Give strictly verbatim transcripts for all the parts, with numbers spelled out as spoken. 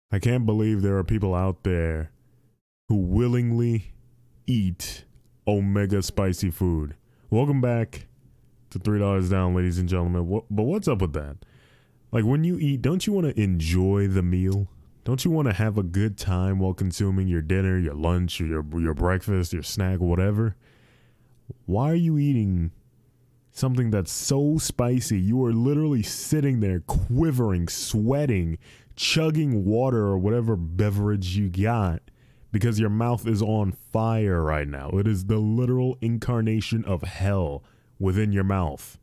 I can't believe there are people out there who willingly eat omega spicy food. Welcome back to three dollars Down, ladies and gentlemen. What, but what's up with that? Like, when you eat, don't you want to enjoy the meal? Don't you want to have a good time while consuming your dinner, your lunch, or your, your breakfast, your snack, whatever? Why are you eating something that's so spicy? You are literally sitting there quivering, sweating, chugging water or whatever beverage you got because your mouth is on fire right now. It is the literal incarnation of hell within your mouth.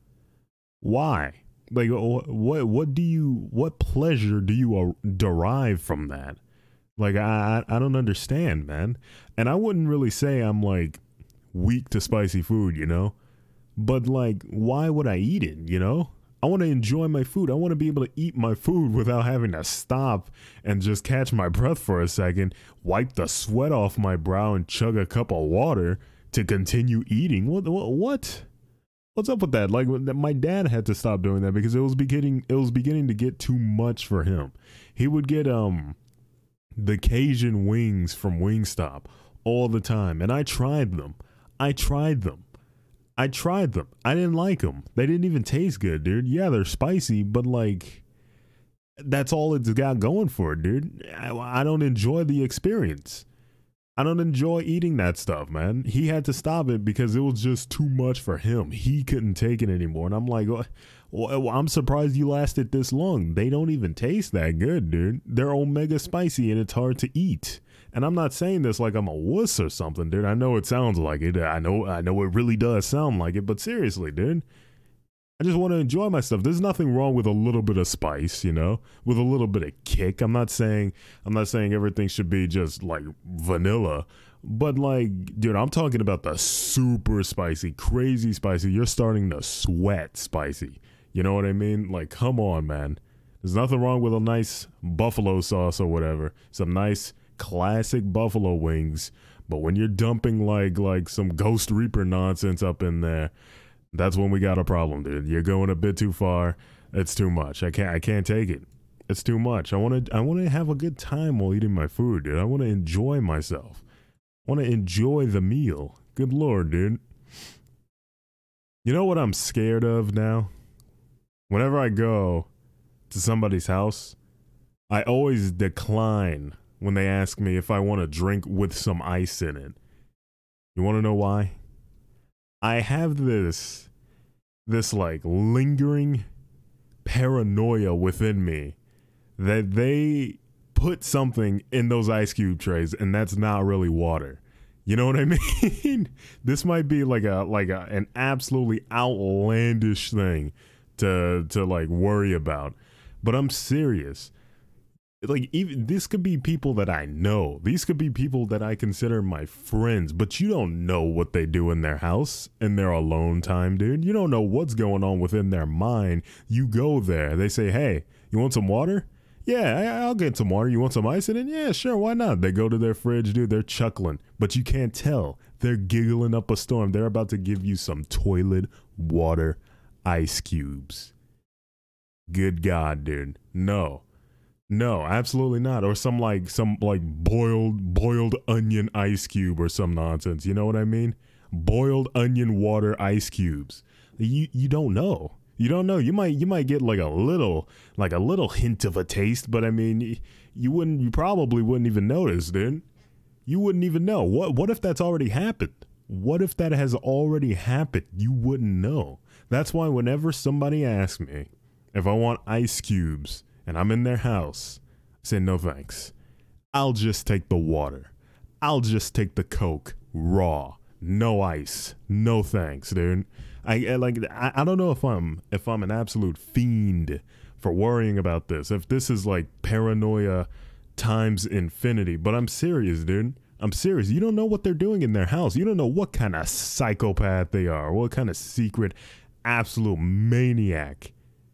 Why? Like, what what do you, what pleasure do you uh, derive from that? Like, I I don't understand, man. And I wouldn't really say I'm like weak to spicy food, you know? But like, why would I eat it, you know? I want to enjoy my food. I want to be able to eat my food without having to stop and just catch my breath for a second, wipe the sweat off my brow and chug a cup of water to continue eating. What what what? What's up with that? Like, my dad had to stop doing that because it was beginning it was beginning to get too much for him. He would get um the Cajun wings from Wingstop all the time, and I tried them. I tried them. I tried them. I didn't like them. They didn't even taste good, dude. Yeah, they're spicy, but like, that's all it's got going for it, dude. I, I don't enjoy the experience. I don't enjoy eating that stuff, man. He had to stop it because it was just too much for him. He couldn't take it anymore. And I'm like, well, I'm surprised you lasted this long. They don't even taste that good, dude. They're omega spicy and it's hard to eat. And I'm not saying this like I'm a wuss or something, dude. I know it sounds like it. I know I know it really does sound like it, but seriously, dude. I just want to enjoy my stuff. There's nothing wrong with a little bit of spice, you know, with a little bit of kick. I'm not saying I'm not saying everything should be just like vanilla, but like, dude, I'm talking about the super spicy, crazy spicy. You're starting to sweat spicy. You know what I mean? Like, come on, man. There's nothing wrong with a nice buffalo sauce or whatever. Some nice classic buffalo wings, but when you're dumping like like some Ghost Reaper nonsense up in there, that's when we got a problem, dude. You're going a bit too far. It's too much. I can't I can't take it. It's too much. I want to I want to have a good time while eating my food, dude. I want to enjoy myself. I want to enjoy the meal. Good Lord, dude. You know what I'm scared of now? Whenever I go to somebody's house, I always decline when they ask me if I want a drink with some ice in it. You want to know why? I have this, this like lingering paranoia within me that they put something in those ice cube trays and that's not really water. You know what I mean? This might be like a like a, an absolutely outlandish thing to to like worry about, but I'm serious. Like, even this could be people that I know. These could be people that I consider my friends, but you don't know what they do in their house in their alone time, dude. You don't know what's going on within their mind. You go there. They say, hey, you want some water? Yeah, I, I'll get some water. You want some ice in it? Yeah, sure. Why not? They go to their fridge, dude. They're chuckling, but you can't tell. They're giggling up a storm. They're about to give you some toilet water ice cubes. Good God, dude. No. No, absolutely not. Or some like some like boiled boiled onion ice cube or some nonsense. You know what I mean? Boiled onion water ice cubes. You you don't know. You don't know. You might you might get like a little like a little hint of a taste, but I mean, you wouldn't you probably wouldn't even notice, dude. You wouldn't even know. What what if that's already happened? What if that has already happened? You wouldn't know. That's why whenever somebody asks me if I want ice cubes and I'm in their house, I say, no thanks. I'll just take the water. I'll just take the Coke raw. No ice. No thanks, dude. I, I like I, I don't know if I'm if I'm an absolute fiend for worrying about this. If this is like paranoia times infinity, but I'm serious, dude. I'm serious. You don't know what they're doing in their house. You don't know what kind of psychopath they are, what kind of secret absolute maniac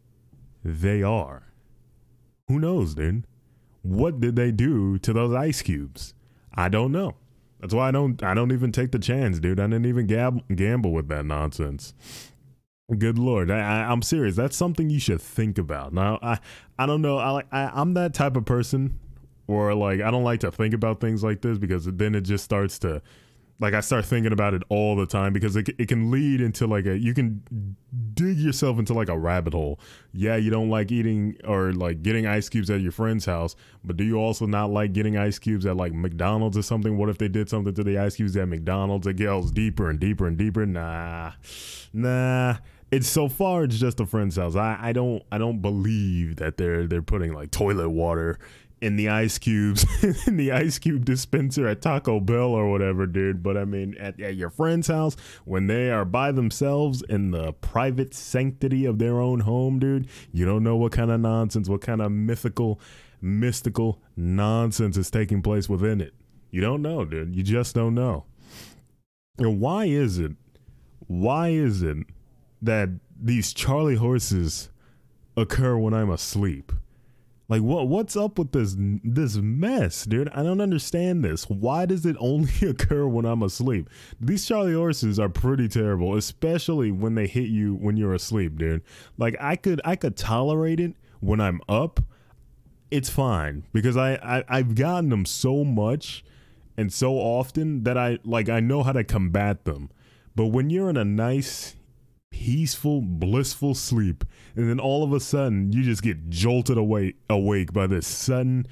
they are. Who knows, dude? What did they do to those ice cubes? I don't know. That's why I don't I don't even take the chance, dude. I didn't even gab- gamble with that nonsense. Good Lord. I, I, I'm serious. That's something you should think about. Now, I, I don't know. I, I, I'm that type of person or like I don't like to think about things like this because then it just starts to, like I start thinking about it all the time because it, it can lead into like a, you can dig yourself into like a rabbit hole. Yeah, you don't like eating or like getting ice cubes at your friend's house, but do you also not like getting ice cubes at like McDonald's or something? What if they did something to the ice cubes at McDonald's? It goes deeper and deeper and deeper. Nah, nah. It's so far it's just a friend's house. I, I don't I don't believe that they're they're putting like toilet water in the ice cubes in the ice cube dispenser at Taco Bell or whatever, dude. But I mean, at, at your friend's house, when they are by themselves in the private sanctity of their own home, dude, you don't know what kind of nonsense, what kind of mythical, mystical nonsense is taking place within it. You don't know, dude. You just don't know. And why is it, why is it that these Charlie horses occur when I'm asleep? Like, what? What's up with this this mess, dude? I don't understand this. Why does it only occur when I'm asleep? These Charlie horses are pretty terrible, especially when they hit you when you're asleep, dude. Like, I could I could tolerate it when I'm up. It's fine because I, I I've gotten them so much and so often that I like I know how to combat them. But when you're in a nice, peaceful, blissful sleep, and then all of a sudden you just get jolted awake awake by this sudden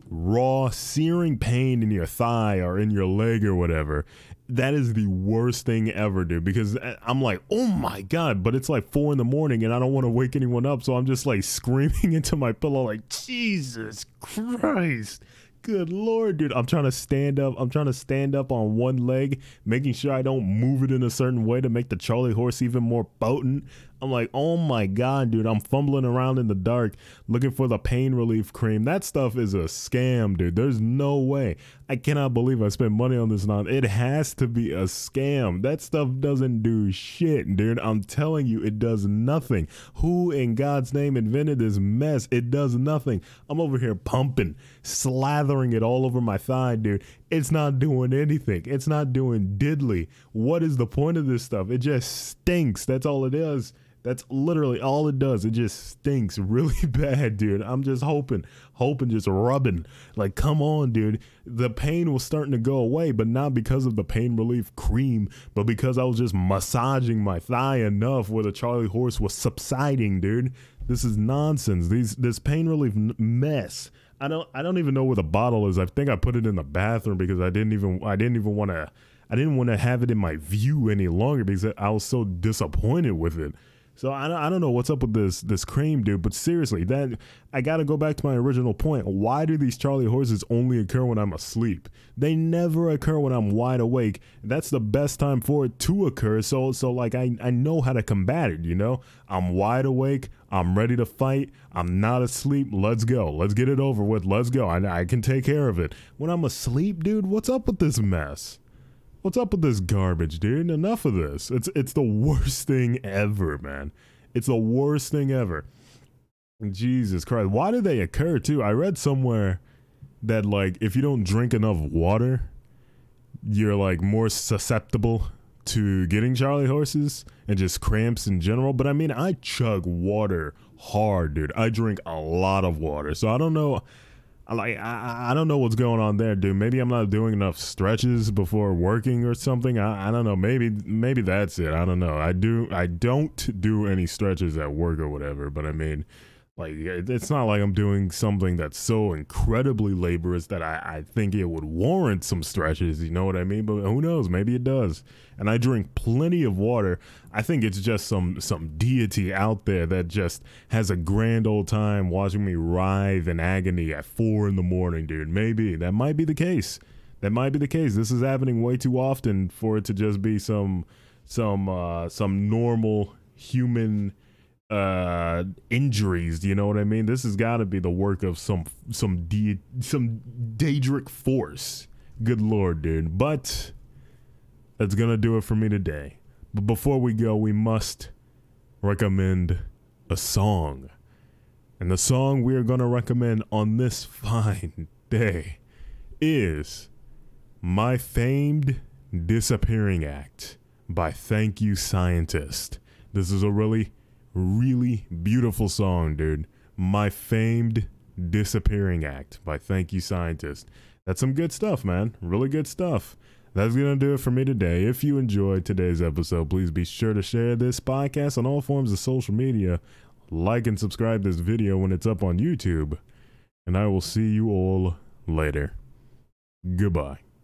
raw searing pain in your thigh or in your leg or whatever, that is the worst thing ever, dude, because I'm like, oh my god, but it's like four in the morning and I don't want to wake anyone up, so I'm just like screaming into my pillow like, Jesus Christ, good Lord, dude. I'm trying to stand up. I'm trying to stand up on one leg, making sure I don't move it in a certain way to make the Charlie horse even more potent. I'm like, oh my God, dude. I'm fumbling around in the dark looking for the pain relief cream. That stuff is a scam, dude. There's no way. I cannot believe I spent money on this now. It has to be a scam. That stuff doesn't do shit, dude. I'm telling you, it does nothing. Who in God's name invented this mess? It does nothing. I'm over here pumping, slathering it all over my thigh, dude. It's not doing anything. It's not doing diddly. What is the point of this stuff? It just stinks. That's all it is. That's literally all it does. It just stinks really bad, dude. I'm just hoping, hoping, just rubbing. Like, come on, dude. The pain was starting to go away, but not because of the pain relief cream, but because I was just massaging my thigh enough where the Charlie horse was subsiding, dude. This is nonsense. These this pain relief mess. I don't I don't even know where the bottle is. I think I put it in the bathroom because I didn't even I didn't even want to I didn't want to have it in my view any longer because I was so disappointed with it. So I don't, I don't know what's up with this this cream, dude, but seriously, that I got to go back to my original point. Why do these Charlie horses only occur when I'm asleep? They never occur when I'm wide awake. That's the best time for it to occur. So so like I, I know how to combat it, you know? I'm wide awake. I'm ready to fight. I'm not asleep. Let's go. Let's get it over with. Let's go. I, I can take care of it. When I'm asleep, dude, what's up with this mess? What's up with this garbage, dude? Enough of this. It's it's the worst thing ever, man. It's the worst thing ever. Jesus Christ. Why do they occur, too? I read somewhere that, like, if you don't drink enough water, you're, like, more susceptible to getting Charlie horses and just cramps in general. But, I mean, I chug water hard, dude. I drink a lot of water. So, I don't know... Like I, I don't know what's going on there, dude. Maybe I'm not doing enough stretches before working or something. I, I don't know. Maybe maybe that's it. I don't know. I do I don't do any stretches at work or whatever. But I mean, like it's not like I'm doing something that's so incredibly laborious that I, I think it would warrant some stretches. You know what I mean? But who knows? Maybe it does. And I drink plenty of water. I think it's just some some deity out there that just has a grand old time watching me writhe in agony at four in the morning, dude. Maybe that might be the case. That might be the case. This is happening way too often for it to just be some some uh, some normal human uh injuries. You know what I mean? This has got to be the work of some some de some Daedric force. Good Lord, dude. But that's gonna do it for me today. But before we go, we must recommend a song. And the song we are gonna recommend on this fine day is My Famed Disappearing Act by Thank You Scientist. This is a really really beautiful song, dude. My Famed Disappearing Act by Thank You Scientist. That's some good stuff, man. Really good stuff. That's going to do it for me today. If you enjoyed today's episode, please be sure to share this podcast on all forms of social media. Like and subscribe this video when it's up on YouTube. And I will see you all later. Goodbye.